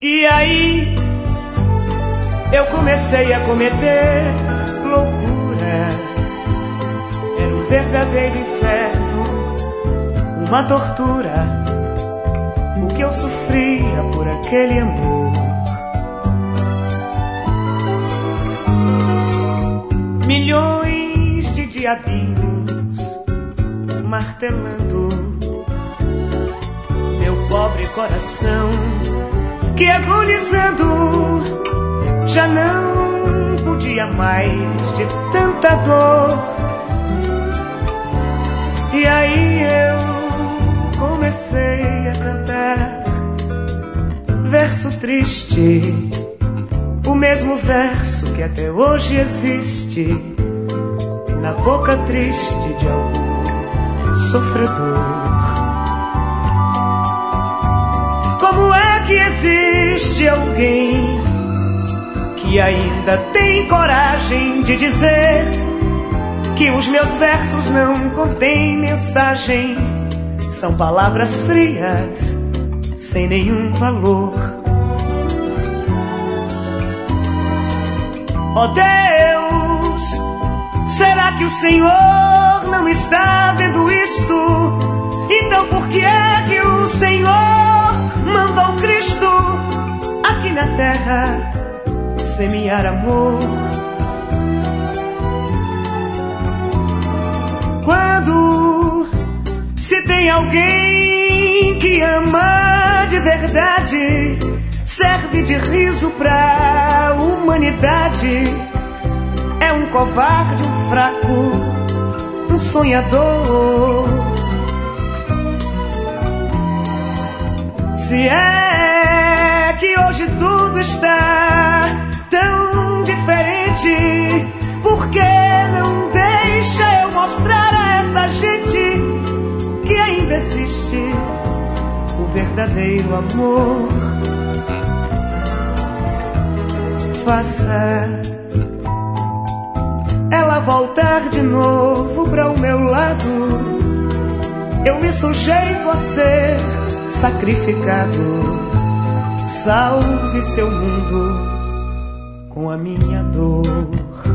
E aí eu comecei a cometer loucura. Era um verdadeiro inferno, uma tortura, o que eu sofria por aquele amor. Milhões de diabinhos martelando meu pobre coração, que agonizando já não podia mais de tanta dor. E aí eu comecei a cantar verso triste, o mesmo verso que até hoje existe na boca triste de algum sofredor. Como é que existe alguém que ainda tem coragem de dizer que os meus versos não contêm mensagem? São palavras frias, sem nenhum valor. Oh Deus, será que o Senhor não está vendo isto? Então por que é que o Senhor mandou Cristo aqui na terra semear amor? Quando se tem alguém que ama de verdade, serve de riso pra humanidade, é um covarde, um fraco, um sonhador. Se é que hoje tudo está tão diferente, por que não deixa eu mostrar a essa gente que ainda existe o verdadeiro amor? Faça ela voltar de novo para o meu lado, eu me sujeito a ser sacrificado. Salve seu mundo com a minha dor.